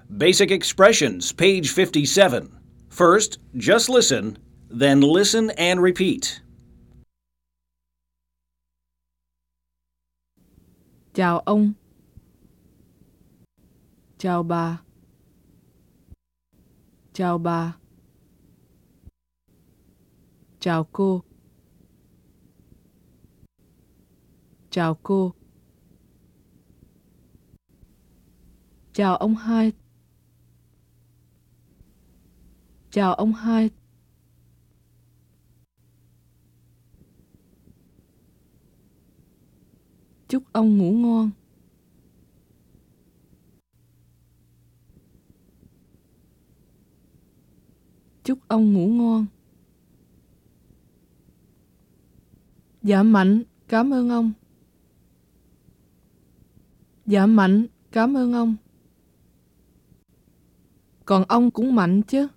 Basic Expressions, page 57. First, just listen, then listen and repeat. Chào ông. Chào bà. Chào bà. Chào cô. Chào cô. Chào ông hai. Chào ông hai. Chúc ông ngủ ngon. Chúc ông ngủ ngon. Dạ Mạnh, cảm ơn ông. Dạ Mạnh, cảm ơn ông. Còn ông cũng mạnh chứ.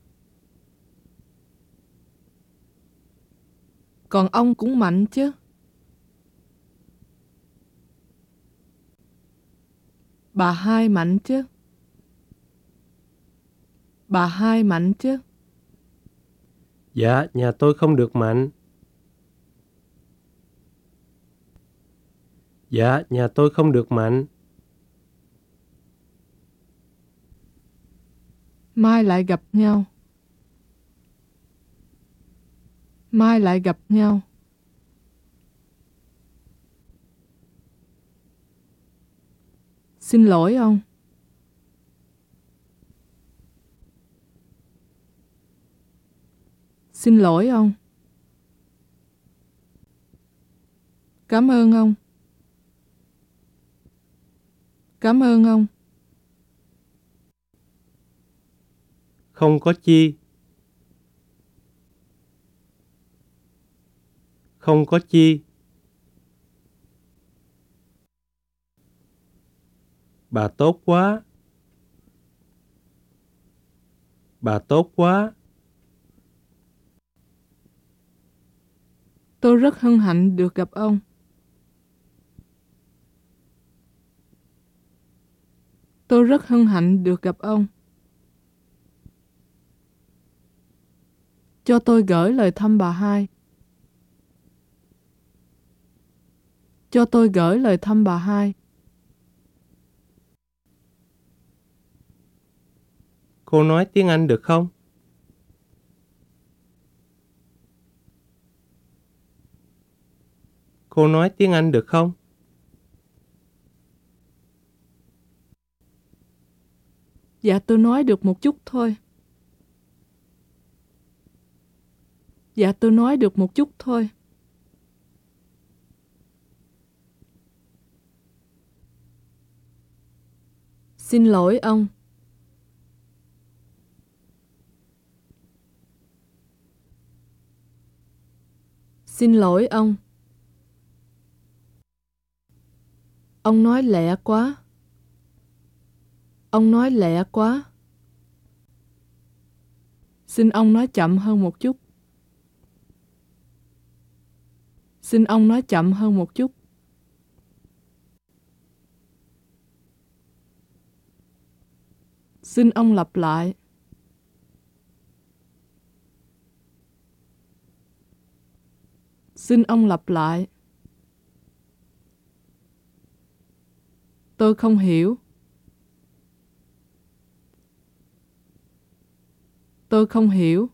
Còn ông cũng mạnh chứ. Bà hai mạnh chứ. Bà hai mạnh chứ. Dạ, nhà tôi không được mạnh. Dạ, nhà tôi không được mạnh. Mai lại gặp nhau. Mai lại gặp nhau. Xin lỗi ông. Xin lỗi ông. Cảm ơn ông. Cảm ơn ông. Không có chi. Không có chi. Bà tốt quá. Bà tốt quá. Tôi rất hân hạnh được gặp ông. Tôi rất hân hạnh được gặp ông. Cho tôi gửi lời thăm bà hai. Cho tôi gửi lời thăm bà hai. Cô nói tiếng Anh được không? Cô nói tiếng Anh được không? Dạ tôi nói được một chút thôi. Dạ tôi nói được một chút thôi. Xin lỗi ông. Xin lỗi ông. Ông nói lẹ quá. Ông nói lẹ quá. Xin ông nói chậm hơn một chút. Xin ông nói chậm hơn một chút. Xin ông lặp lại. Xin ông lặp lại. Tôi không hiểu. Tôi không hiểu.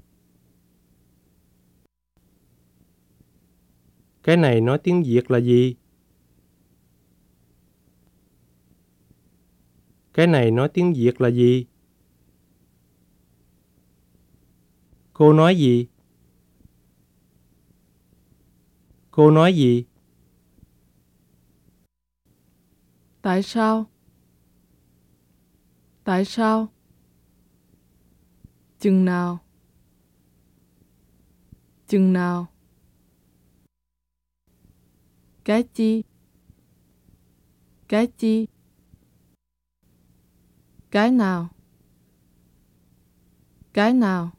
Cái này nói tiếng Việt là gì? Cái này nói tiếng Việt là gì? Cô nói gì? Cô nói gì? Tại sao? Tại sao? Chừng nào? Chừng nào? Cái chi? Cái chi? Cái nào? Cái nào?